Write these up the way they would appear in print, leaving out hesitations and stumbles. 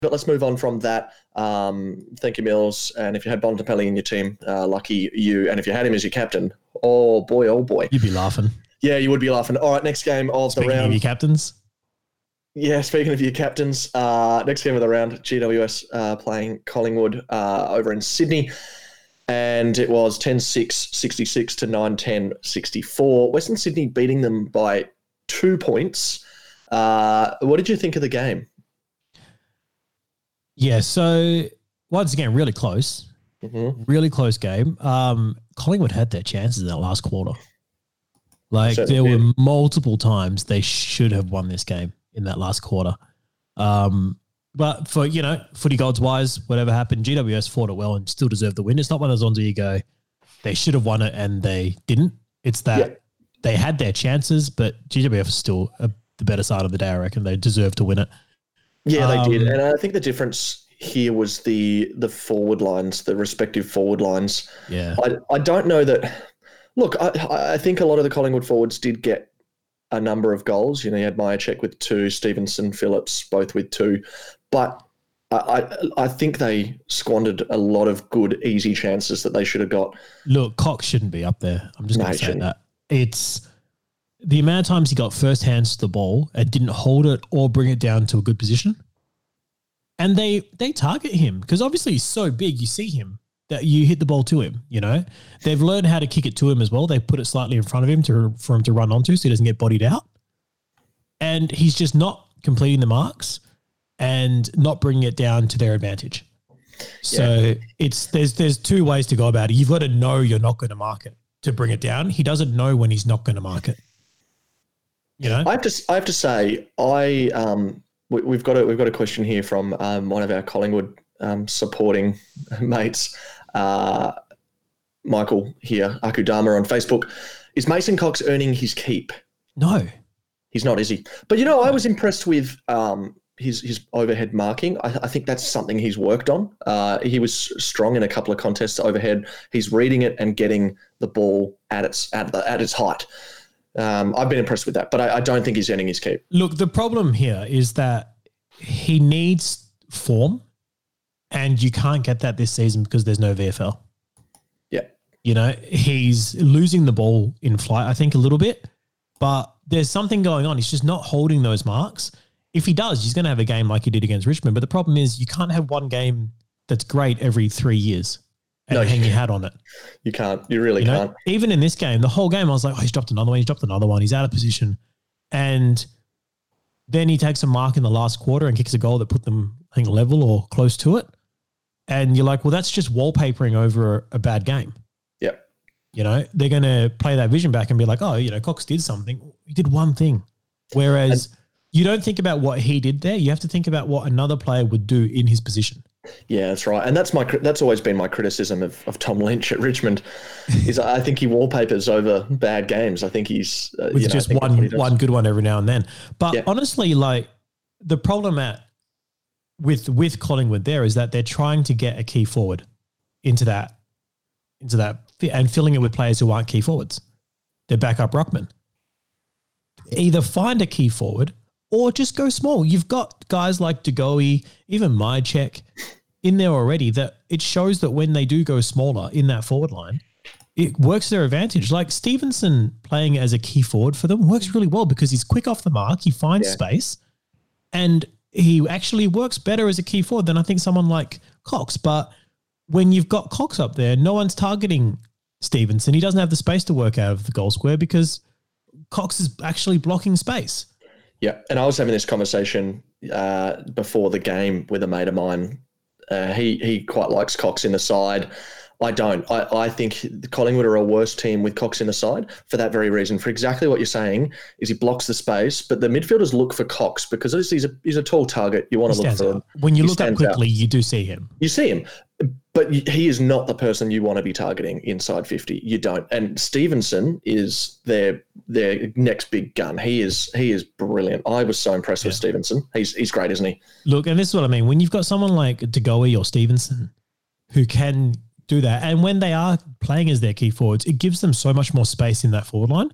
But let's move on from that. Thank you, Mills. And if you had Bontempelli in your team, lucky you. And if you had him as your captain, oh boy. You'd be laughing. Yeah, you would be laughing. All right, next game of the round. Speaking of your captains? Yeah, speaking of your captains, next game of the round, GWS playing Collingwood over in Sydney. And it was 10-6, 66 to 9-10, 64. Western Sydney beating them by 2 points. What did you think of the game? Yeah, so once again, really close. Mm-hmm. Really close game. Collingwood had their chances in that last quarter. Like, there were multiple times they should have won this game in that last quarter. But for, footy gods wise, whatever happened, GWS fought it well and still deserved the win. It's not one of those ones where you go, they should have won it and they didn't. It's that they had their chances, but GWS was still the better side of the day, I reckon. They deserved to win it. Yeah, they did. And I think the difference here was the forward lines, the respective forward lines. Yeah. I don't know that... Look, I think a lot of the Collingwood forwards did get a number of goals. You had Myercheck with 2, Stevenson, Phillips, both with 2. But I think they squandered a lot of good, easy chances that they should have got. Look, Cox shouldn't be up there. I'm just going to say that. It's the amount of times he got first hands to the ball and didn't hold it or bring it down to a good position. And they target him because obviously he's so big, you see him, that you hit the ball to him, They've learned how to kick it to him as well. They put it slightly in front of him for him to run onto so he doesn't get bodied out. And he's just not completing the marks and not bringing it down to their advantage. So there's 2 ways to go about it. You've got to know you're not going to mark it to bring it down. He doesn't know when he's not going to mark it. I have to say, we've got a question here from one of our Collingwood supporting mates, Michael here, Akudama on Facebook. Is Mason Cox earning his keep? No. He's not, is he? But, I was impressed with his overhead marking. I think that's something he's worked on. He was strong in a couple of contests overhead. He's reading it and getting the ball at its height. I've been impressed with that, but I don't think he's earning his keep. Look, the problem here is that he needs form, and you can't get that this season because there's no VFL. Yeah. He's losing the ball in flight, I think, a little bit, but there's something going on. He's just not holding those marks. If he does, he's going to have a game like he did against Richmond. But the problem is you can't have one game that's great every 3 years and hang your hat on it. You can't. You really can't. Even in this game, the whole game, I was like, he's dropped another one. He's out of position. And then he takes a mark in the last quarter and kicks a goal that put them, I think, level or close to it. And you're like, well, that's just wallpapering over a bad game. Yep. They're going to play that vision back and be like, Cox did something. He did one thing. Whereas you don't think about what he did there. You have to think about what another player would do in his position. Yeah, that's right. And that's always been my criticism of Tom Lynch at Richmond is I think he wallpapers over bad games. I think he's... with just one good one every now and then. But honestly, the problem with Collingwood there is that they're trying to get a key forward into that and filling it with players who aren't key forwards. They're backup ruckman. Either find a key forward or just go small. You've got guys like DeGoey, even Myercheck in there already that it shows that when they do go smaller in that forward line, it works to their advantage. Like Stevenson playing as a key forward for them works really well because he's quick off the mark, he finds space, and he actually works better as a key forward than I think someone like Cox. But when you've got Cox up there, no one's targeting Stevenson. He doesn't have the space to work out of the goal square because Cox is actually blocking space. Yeah, and I was having this conversation before the game with a mate of mine. He quite likes Cox in the side. I don't. I think Collingwood are a worse team with Cox in the side for that very reason. For exactly what you're saying is he blocks the space, but the midfielders look for Cox because he's a tall target. You want to look for him. When you look up quickly, you do see him. You see him, but he is not the person you want to be targeting inside 50. You don't. And Stevenson is their next big gun. He is brilliant. I was so impressed with Stevenson. He's great, isn't he? Look, and this is what I mean. When you've got someone like DeGoey or Stevenson who can do that, and when they are playing as their key forwards, it gives them so much more space in that forward line.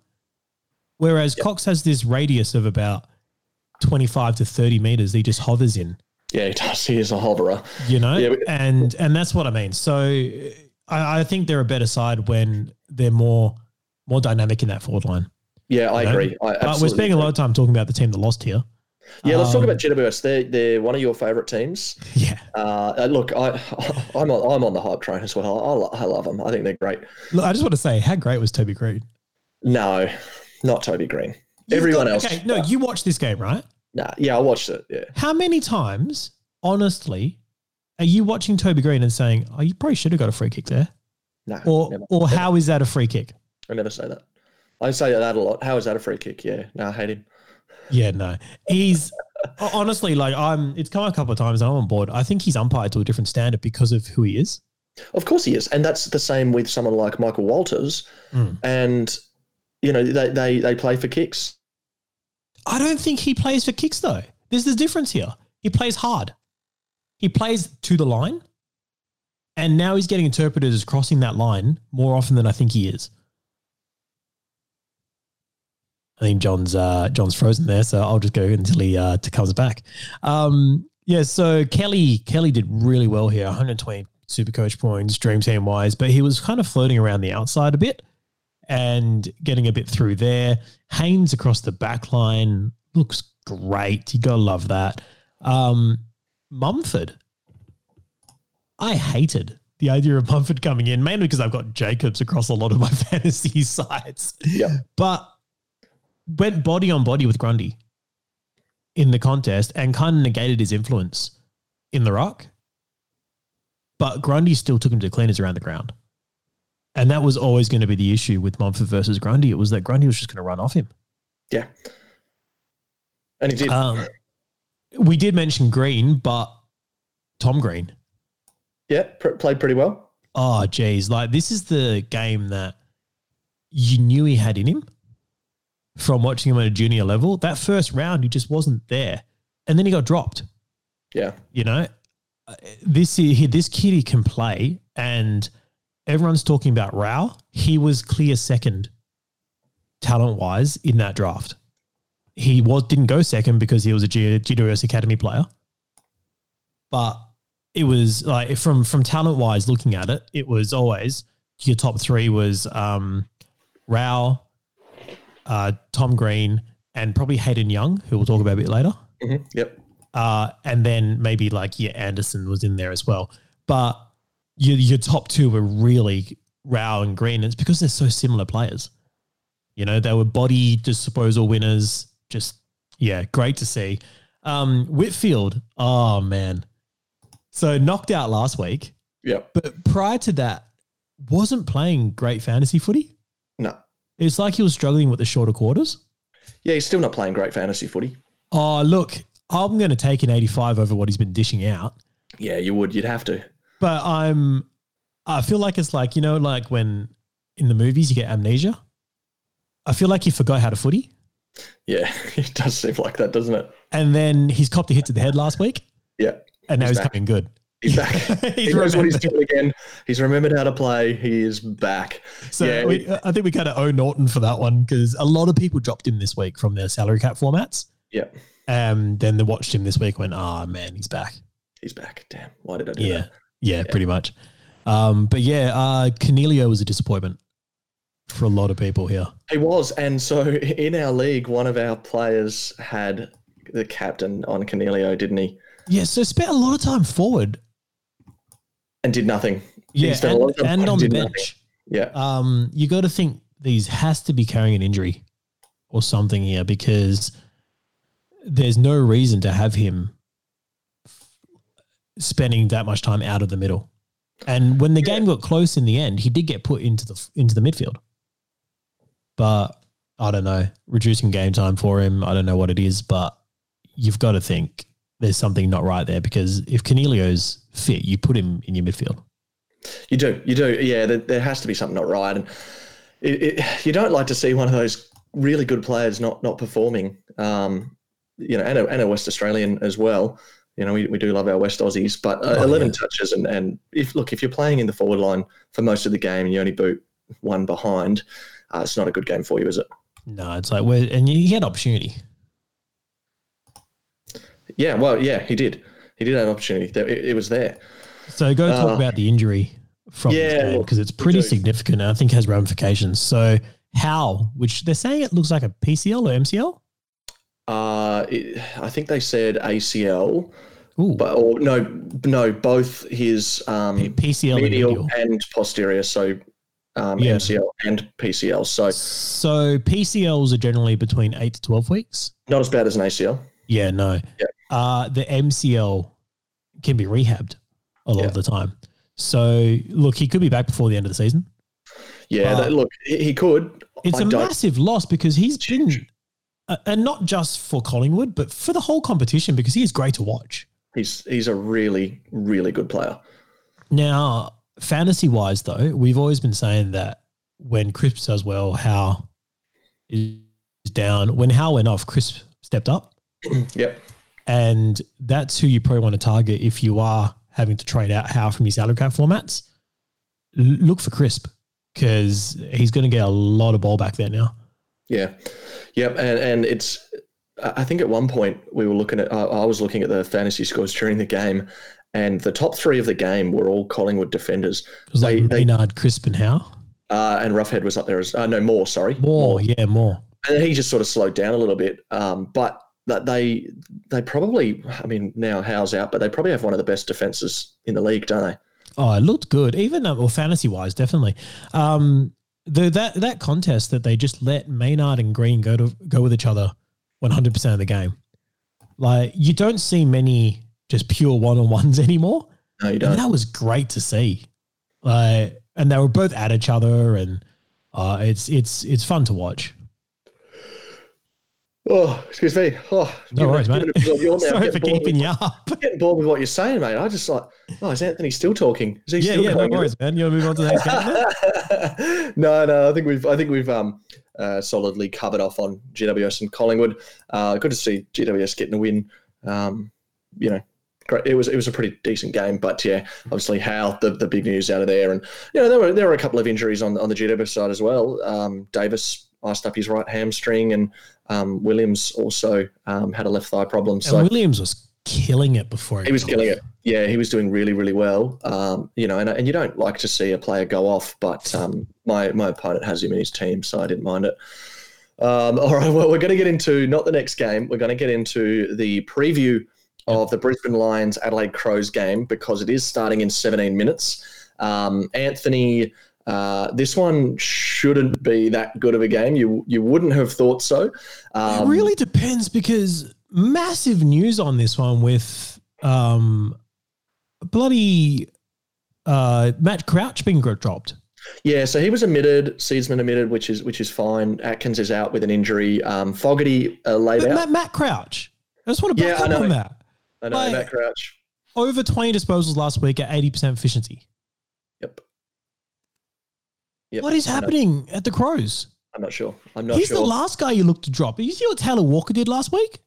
Whereas Cox has this radius of about 25 to 30 meters he just hovers in. Yeah, he does. He is a hoverer. Yeah, and that's what I mean. So I think they're a better side when they're more dynamic in that forward line. Yeah, I agree. But we're spending a lot of time talking about the team that lost here. Yeah, let's talk about GWS. They're one of your favourite teams. Yeah. Look, I'm on the hype train as well. I love them. I think they're great. Look, I just want to say, how great was Toby Green? No, not Toby Green. Everyone else. Okay, no, you watched this game, right? Nah, yeah, I watched it. Yeah. How many times, honestly, are you watching Toby Green and saying, "Oh, you probably should have got a free kick there"? No. Or how is that a free kick? I never say that. I say that a lot. How is that a free kick? Yeah. No, I hate him. Yeah, no. He's honestly like it's come a couple of times and I'm on board. I think he's umpired to a different standard because of who he is. Of course he is. And that's the same with someone like Michael Walters. And they play for kicks. I don't think he plays for kicks though. There's the difference here. He plays hard. He plays to the line. And now he's getting interpreted as crossing that line more often than I think he is. I think John's frozen there, so I'll just go until he comes back. So Kelly did really well here, 120 Supercoach points, Dream Team wise, but he was kind of floating around the outside a bit and getting a bit through there. Haynes across the back line looks great. You gotta love that. Mumford, I hated the idea of Mumford coming in, mainly because I've got Jacobs across a lot of my fantasy sides. Yeah, but went body on body with Grundy in the contest and kind of negated his influence in the ruck. But Grundy still took him to cleaners around the ground. And that was always going to be the issue with Mumford versus Grundy. It was that Grundy was just going to run off him. Yeah. And he did. We did mention Green, but Tom Green. Yeah, played pretty well. Oh, geez. Like, this is the game that you knew he had in him from watching him at a junior level. That first round, he just wasn't there. And then he got dropped. Yeah. This kid, he can play, and everyone's talking about Rao. He was clear second talent-wise in that draft. He didn't go second because he was a GWS Academy player. But it was like from talent-wise looking at it, it was always your top three was Rao, Tom Green, and probably Hayden Young, who we'll talk about a bit later. Mm-hmm. Yep. And then maybe Anderson was in there as well. But your top two were really Rao and Green. It's because they're so similar players. They were body disposal winners. Just, great to see. Whitfield, oh, man. So knocked out last week. Yep. But prior to that, wasn't playing great fantasy footy. No. It's like he was struggling with the shorter quarters. Yeah, he's still not playing great fantasy footy. Oh, look, I'm going to take an 85 over what he's been dishing out. Yeah, you would. You'd have to. But I feel like it's like, like when in the movies you get amnesia. I feel like he forgot how to footy. Yeah, it does seem like that, doesn't it? And then he's copped a hit to the head last week. Yeah. And now he's coming good. He's back. He knows what he's doing again. He's remembered how to play. He is back. So I think we kind of owe Norton for that one because a lot of people dropped him this week from their salary cap formats. Yeah. Then they watched him this week and went, man, he's back. He's back. Damn. Why did I do that? Yeah, pretty much. Cornelio was a disappointment for a lot of people here. He was. And so in our league, one of our players had the captain on Cornelio, didn't he? Yeah, so spent a lot of time forward. And did nothing. Yeah, and on the bench. Nothing. Yeah. You got to think these has to be carrying an injury or something here because there's no reason to have him spending that much time out of the middle. And when the game got close in the end, he did get put into the midfield. But I don't know, reducing game time for him, I don't know what it is, but you've got to think there's something not right there because if Cornelio's fit, you put him in your midfield. You do. Yeah, there has to be something not right. And you don't like to see one of those really good players not performing, and a West Australian as well. We do love our West Aussies, but 11 touches and if you're playing in the forward line for most of the game and you only boot one behind, it's not a good game for you, is it? No, it's like and you had opportunity. Yeah, well, yeah, he did. He did have an opportunity. It was there. So go talk about the injury from this game, because it's pretty significant and I think has ramifications. So Howe, which they're saying it looks like a PCL or MCL? I think they said ACL. Ooh. But no, both his PCL medial and posterior. So MCL and PCL. So PCLs are generally between 8 to 12 weeks. Not as bad as an ACL. Yeah, no. Yeah. The MCL can be rehabbed a lot of the time. So look, he could be back before the end of the season. Yeah, look, he could. It's a massive loss because he's been, and not just for Collingwood, but for the whole competition, because he is great to watch. He's a really, really good player. Now, fantasy-wise, though, we've always been saying that when Crisp does well, Howe is down. When Howe went off, Crisp stepped up. Yep. And that's who you probably want to target if you are having to trade out Howe from your salary cap formats. Look for Crisp, because he's going to get a lot of ball back there now. Yeah. Yep. And it's, I think at one point we were looking at, I was looking at the fantasy scores during the game, and the top three of the game were all Collingwood defenders. It was Maynard, Crisp and Howe? And Roughhead was up there as, Moore, sorry. Moore. And he just sort of slowed down a little bit. But that they probably, I mean, now Howe's out, but they probably have one of the best defenses in the league, don't they? Oh, it looked good. Even fantasy-wise, definitely. That contest that they just let Maynard and Green go with each other 100% of the game. Like, you don't see many just pure one-on-ones anymore. No, you don't. And that was great to see. And they were both at each other, and it's fun to watch. Oh, excuse me. Oh, no worries, mate. Sorry for keeping you up. Getting bored with what you're saying, mate. I just is Anthony still talking? Is he still no worries, man. You want to move on to the next game? No. I think we've solidly covered off on GWS and Collingwood. Good to see GWS getting a win. Great. It was a pretty decent game, but yeah, obviously Howe, the big news out of there, and there were a couple of injuries on the GWS side as well. Davis iced up his right hamstring, and Williams also had a left thigh problem. So Williams was killing it before he was killing it. Yeah, he was doing really, really well. And you don't like to see a player go off, but my opponent has him in his team, so I didn't mind it. All right, well, we're going to get into not the next game. We're going to get into the preview of the Brisbane Lions Adelaide Crows game, because it is starting in 17 minutes. Anthony, this one shouldn't be that good of a game. You wouldn't have thought so. It really depends, because massive news on this one with bloody Matt Crouch being dropped. Yeah, so he was omitted. Seedsman omitted, which is fine. Atkins is out with an injury. Fogarty laid out. Matt Crouch. I just want to back up on that. I know, Matt Crouch. Over 20 disposals last week at 80% efficiency. Yep. What is happening at the Crows? I'm not sure. He's the last guy you look to drop. You see what Taylor Walker did last week?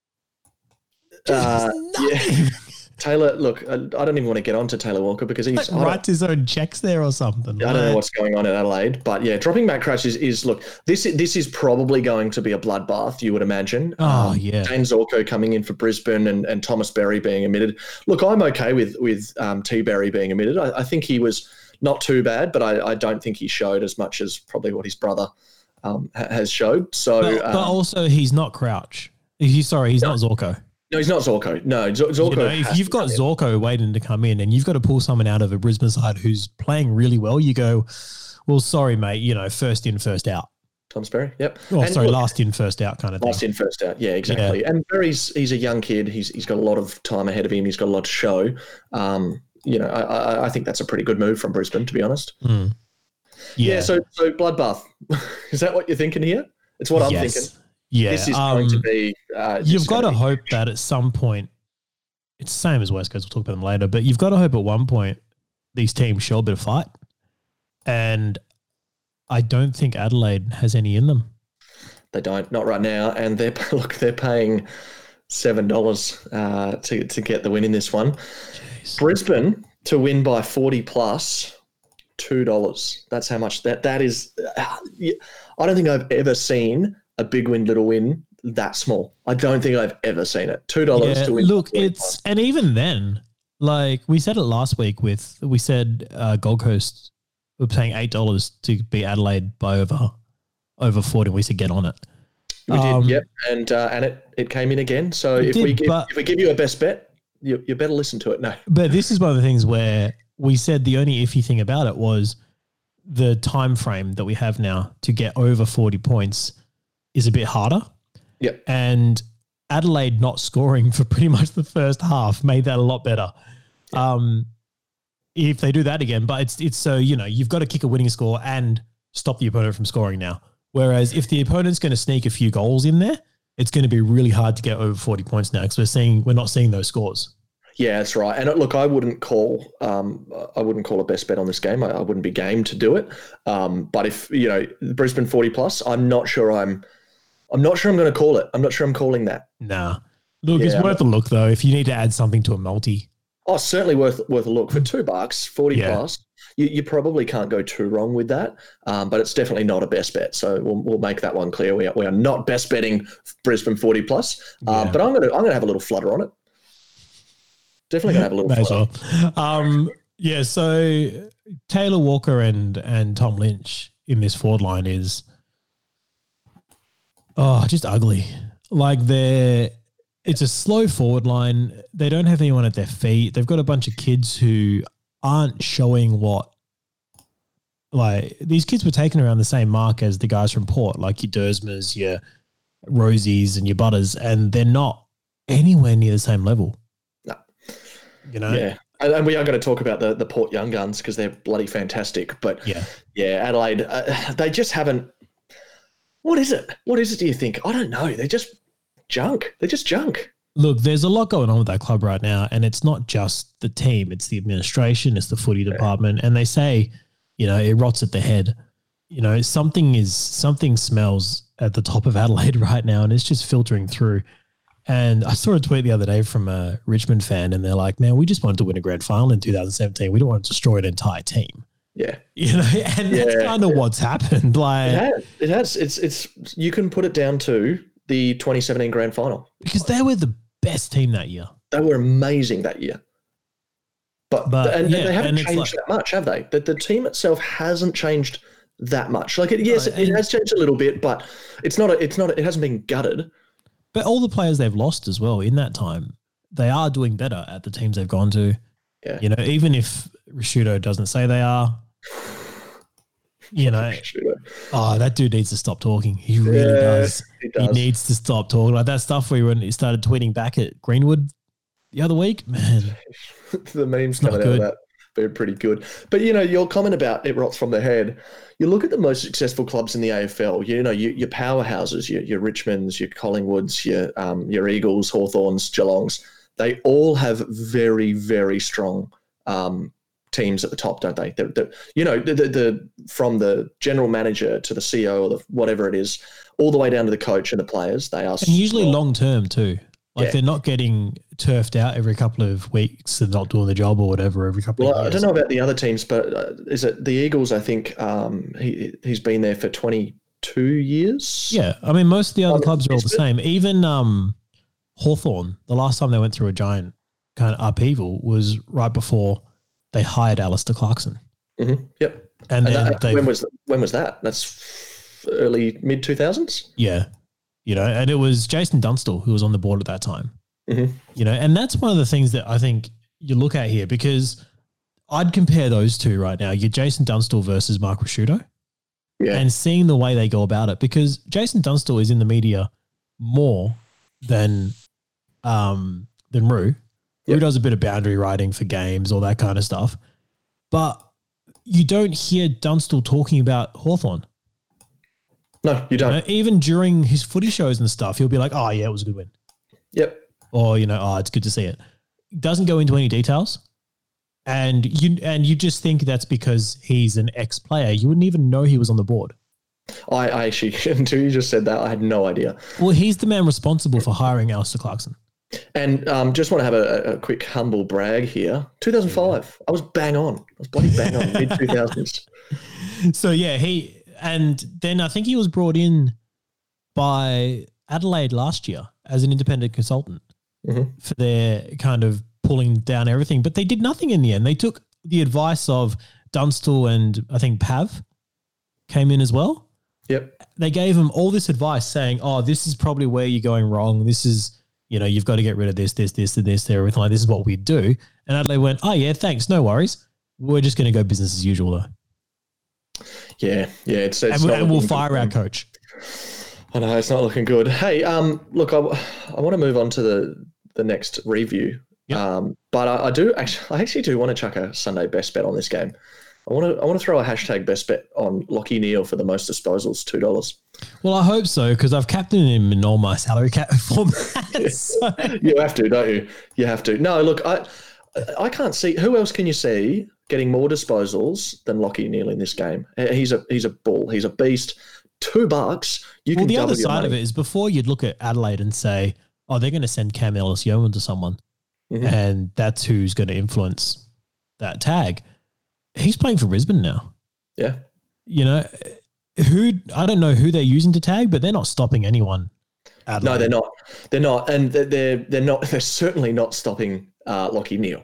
Yeah. Taylor, look, I don't even want to get on to Taylor Walker, because he's writes his own checks there or something. I don't know what's going on in Adelaide, but yeah, dropping Matt Crouch is look, this is probably going to be a bloodbath, you would imagine. Oh, yeah. James Zorko coming in for Brisbane and Thomas Berry being omitted. Look, I'm okay with T. Berry being omitted. I think he was not too bad, but I don't think he showed as much as probably what his brother has showed. So, but also he's not Crouch. He's not Zorko. No, he's not Zorko. No, Zorko. If you've got Zorko waiting to come in and you've got to pull someone out of a Brisbane side who's playing really well, you go, well, sorry, mate, first in, first out. Thomas Berry, yep. Oh, sorry, last in, first out kind of thing. Last in, first out, yeah, exactly. Yeah. And Berry's he's a young kid. He's got a lot of time ahead of him. He's got a lot to show. I think that's a pretty good move from Brisbane, to be honest. Mm. Yeah. So bloodbath. Is that what you're thinking here? It's what I'm thinking. Yeah, this is going to be. You've got to hope that at some point, it's the same as West Coast. We'll talk about them later, but you've got to hope at one point these teams show a bit of fight, and I don't think Adelaide has any in them. They don't, not right now, and they're paying $7 to get the win in this one. Jeez. Brisbane to win by 40 plus $2. That's how much that is. I don't think I've ever seen a big win, little win that small. I don't think I've ever seen it. $2 to win. Look, and even then, like we said it last week we said Gold Coast were paying $8 to beat Adelaide by over 40. We said get on it. We did, yep, and it came in again. So if we give you a best bet, you better listen to it. No, but this is one of the things where we said the only iffy thing about it was the time frame that we have now to get over 40 points is a bit harder. Yeah, and Adelaide not scoring for pretty much the first half made that a lot better. If they do that again, but it's so you've got to kick a winning score and stop the opponent from scoring now. Whereas if the opponent's going to sneak a few goals in there, it's going to be really hard to get over 40 points now because we're not seeing those scores. Yeah, that's right. And look, I wouldn't call a best bet on this game. I wouldn't be game to do it. But if Brisbane 40 plus, I'm not sure I'm going to call it. I'm not sure I'm calling that. Nah. Look, it's worth a look though. If you need to add something to a multi. Oh, certainly worth a look for $2, 40 plus. You probably can't go too wrong with that, but it's definitely not a best bet. So we'll make that one clear. We are not best betting Brisbane 40 plus, but I'm gonna have a little flutter on it. Definitely gonna have a little flutter. Well. So Taylor Walker and Tom Lynch in this forward line is just ugly. Like it's a slow forward line. They don't have anyone at their feet. They've got a bunch of kids who aren't showing these kids were taken around the same mark as the guys from Port, like your Dersmers, your Rosies and your Butters, and they're not anywhere near the same level. No. Yeah. And we are going to talk about the Port Young Guns because they're bloody fantastic. But Adelaide, they just haven't. What is it? What is it, do you think? I don't know. They're just junk. Look, there's a lot going on with that club right now, and it's not just the team. It's the administration, it's the footy department, and they say, it rots at the head. Something smells at the top of Adelaide right now, and it's just filtering through. And I saw a tweet the other day from a Richmond fan, and they're like, man, we just wanted to win a grand final in 2017. We don't want to destroy an entire team. Yeah. And that's kind of what's happened. Like it has. It's you can put it down to the 2017 grand final. Because they were the best team that year. They were amazing that year. But they haven't changed that much, have they? The team itself hasn't changed that much. Like it has changed a little bit, but it hasn't been gutted. But all the players they've lost as well in that time, they are doing better at the teams they've gone to. Yeah. Even if Risciuto doesn't say they are, that dude needs to stop talking. He really does. He needs to stop talking. Like that stuff when he started tweeting back at Greenwood the other week, man. The memes coming out of that they're pretty good. But your comment about it rots from the head. You look at the most successful clubs in the AFL. Your powerhouses, your Richmonds, your Collingwoods, your Eagles, Hawthorns, Geelongs. They all have very, very strong teams at the top, don't they? From the general manager to the CEO or whatever it is, all the way down to the coach and the players. They are usually long term too. They're not getting turfed out every couple of weeks and not doing the job or whatever every couple of years. I don't know about the other teams, but is it the Eagles? I think he's been there for 22 years. Yeah, I mean most of the other clubs are all the same. Even Hawthorn, the last time they went through a giant kind of upheaval was right before they hired Alistair Clarkson. Mm-hmm. Yep. And then when was that? That's early mid 2000s. Yeah. And it was Jason Dunstall who was on the board at that time. Mm-hmm. And that's one of the things that I think you look at here because I'd compare those two right now. You're Jason Dunstall versus Mark Risciuto. Yeah. And seeing the way they go about it because Jason Dunstall is in the media more than Roo. Roo does a bit of boundary writing for games, all that kind of stuff. But you don't hear Dunstall talking about Hawthorn. No, you don't. Even during his footy shows and stuff, he'll be like, oh, yeah, it was a good win. Yep. Or, it's good to see it. Doesn't go into any details. And you just think that's because he's an ex-player. You wouldn't even know he was on the board. I actually, until you just said that, I had no idea. Well, he's the man responsible for hiring Alistair Clarkson. And just want to have a quick humble brag here. 2005, I was bang on. I was bloody bang on, mid-2000s. So, yeah, and then I think he was brought in by Adelaide last year as an independent consultant for their kind of pulling down everything, but they did nothing in the end. They took the advice of Dunstall and I think Pav came in as well. Yep. They gave him all this advice saying, oh, this is probably where you're going wrong. This is, you've got to get rid of this, and everything like this is what we do. And Adelaide went, oh yeah, thanks. No worries. We're just going to go business as usual though. Yeah. It's and we'll fire our coach. I know it's not looking good. Hey, look, I want to move on to the next review. Yep. But I actually do want to chuck a Sunday best bet on this game. I want to throw a hashtag best bet on Lachie Neale for the most disposals, $2. Well, I hope so, because I've captained him in all my salary cap formats. So. You have to, don't you? You have to. No, look, I can't see who else can you see getting more disposals than Lachie Neale in this game. He's a bull. He's a beast. $2. You can. The double other your side money. of it is before you'd look at Adelaide and say, oh, they're going to send Cam Ellis-Yeoman to someone, and that's who's going to influence that tag. He's playing for Brisbane now. Yeah. I don't know who they're using to tag, but they're not stopping anyone. Adelaide. No, they're not. They're not, and they're not. They're certainly not stopping Lachie Neale.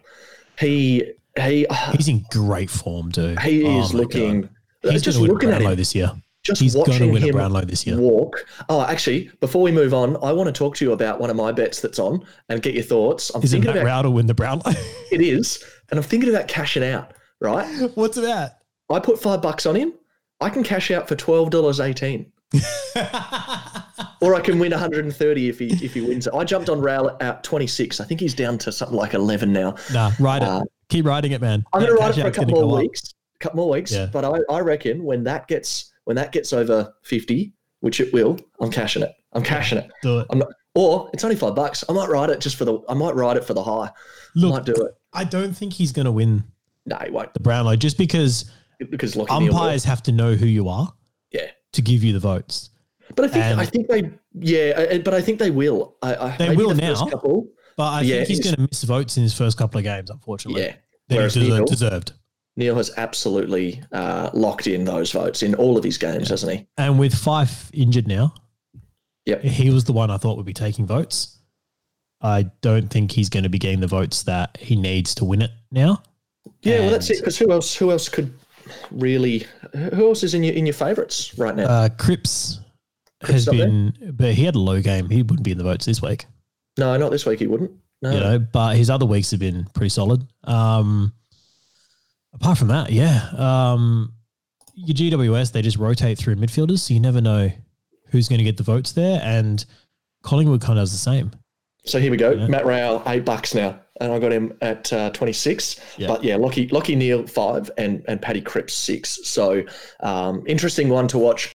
He's in great form, dude. He is looking. God. He's just looking at him this year. He's going to win a Brownlow this year. Walk. Oh, actually, before we move on, I want to talk to you about one of my bets that's on and get your thoughts. Is it Matt Rowell to win the Brownlow? It is, and I'm thinking about cashing out. Right? What's that? I put $5 on him. I can cash out for $12.18. Or I can win 130 if he wins it. I jumped on Rowell at 26. I think he's down to something like 11 now. Nah, ride it. Keep riding it, man. I'm going to ride it for a couple more weeks. Yeah. But I reckon when that gets over 50, which it will, I'm cashing it. It. Do it. Or it's only $5. I might ride it I might ride it for the high. Look, I might do it. I don't think he's going to win. No, he won't. The Brownlow, just because umpires have to know who you are. Yeah. To give you the votes. But I think they will. They will now. But I think he's going to miss votes in his first couple of games, unfortunately. Yeah. That he deserved. Neale has absolutely locked in those votes in all of his games, hasn't he? And with Fife injured now, he was the one I thought would be taking votes. I don't think he's going to be getting the votes that he needs to win it now. Yeah, well, that's it. Because who else could really? Who else is in your favourites right now? Cripps has been, but he had a low game. He wouldn't be in the votes this week. No, not this week. He wouldn't. No. But his other weeks have been pretty solid. Apart from that, your GWS, they just rotate through midfielders, so you never know who's going to get the votes there. And Collingwood kind of does the same. So here we go. Yeah. Matt Rowell, $8 now. And I got him at 26. Yeah. But Lachie Neale, 5 and Paddy Cripps, 6. So interesting one to watch.